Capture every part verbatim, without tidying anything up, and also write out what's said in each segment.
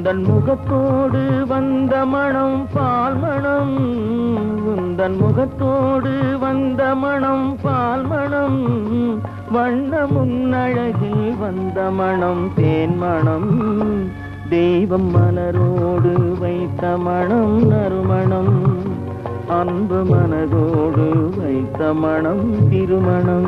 உந்தன் முகத்தோடு வந்த மணம் பால் மணம், உந்தன் முகத்தோடு வந்த மணம் பால் மணம், வண்ண முன்னழகில் வந்த மணம் தேன் மணம், தெய்வம் மலரோடு வைத்த மணம் நறுமணம், அன்பு மனதோடு வைத்த மணம் திருமணம்.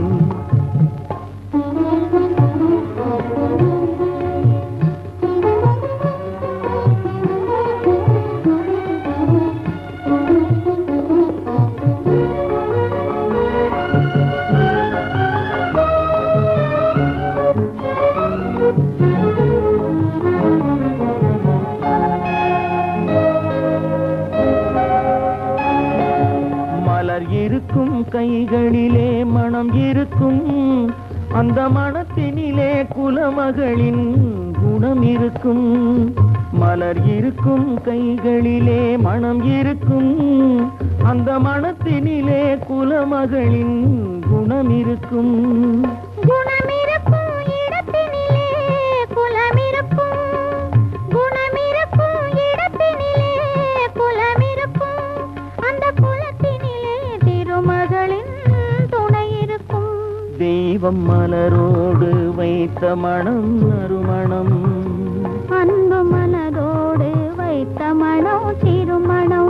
இருக்கும் கைகளிலே மனம் இருக்கும், அந்த மனத்தினிலே குலமகளின் குணம் இருக்கும். மலர் இருக்கும் கைகளிலே மனம் இருக்கும், அந்த மனத்தினிலே குலமகளின் குணம் இருக்கும். குணம் இருக்கும் இடத்தினிலே குலம் இருக்கும், குணம் இருக்கும் இடத்தினிலே குலம் இருக்கும், அந்த குலத்தினிலே திருமகளின் துணை இருக்கும். தெய்வம் மலரோடு வைத்த மணம் நறுமணம், அன்பு மனதோடு வைத்த மணம் திருமணம்.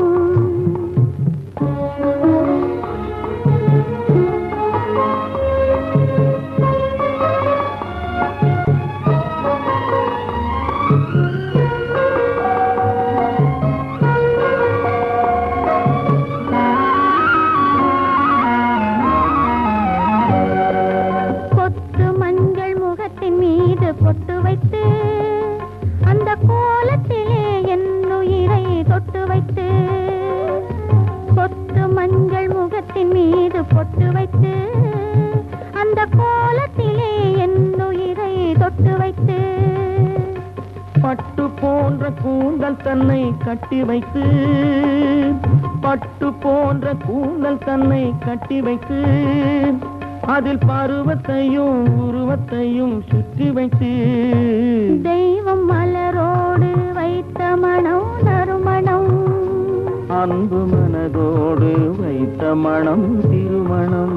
பொட்டு வைத்து அந்த கோலத்திலே என் உயிரை தொட்டு வைத்து, பொட்டு மஞ்சள் முகத்தின் மீது பொட்டு வைத்து அந்த கோலத்திலே என் உயிரை தொட்டு வைத்து, பட்டு போன்ற கூந்தல் தன்னை கட்டி வைத்து, பட்டு போன்ற கூந்தல் தன்னை கட்டி வைத்து, அதில் பருவத்தையும் உருவத்தையும் சுற்றி வைத்து, தெய்வம் மலரோடு வைத்த மணம் நறுமணம், அன்பு மனதோடு வைத்த மணம் திருமணம்.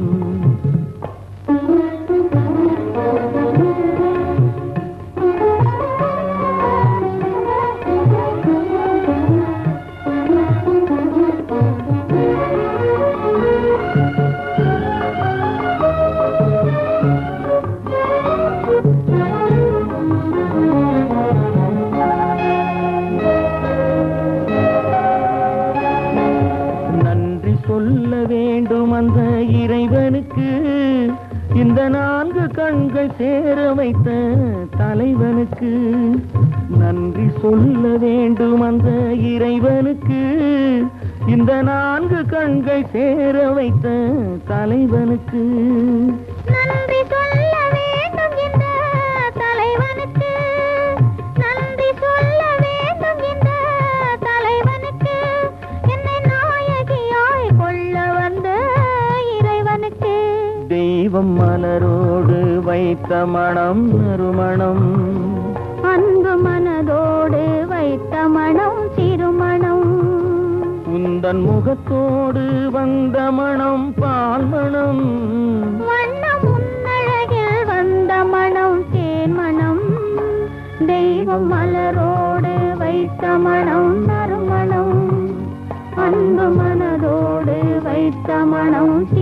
சொல்ல வேண்டும் அந்த இறைவனுக்கு, இந்த நான்கு கண்கள் சேர வைத்த தலைவனுக்கு. நன்றி சொல்ல வேண்டும் அந்த இறைவனுக்கு, இந்த நான்கு கண்கள் சேர வைத்த தலைவனுக்கு. நன்றி சொல்ல வேண்டும் இந்த தலைவனுக்கு, நன்றி சொல்ல வேண்டும் இந்த தலைவனுக்கு, என்னை நாயகியாய் கொள்ள வந்த இறைவனுக்கு. தெய்வம் மலரோடு வைத்த மணம் நறுமணம், அன்பு மனதோடு வைத்த மணம் திருமணம். உந்தன் முகத்தோடு வந்த மணம் பால் மணம், வண்ண முன்னழகில் வந்த மணம் தேன் மணம், தெய்வம் மலரோடு வைத்த மணம் நறுமணம், அன்பு மனதோடு வைத்த மணம்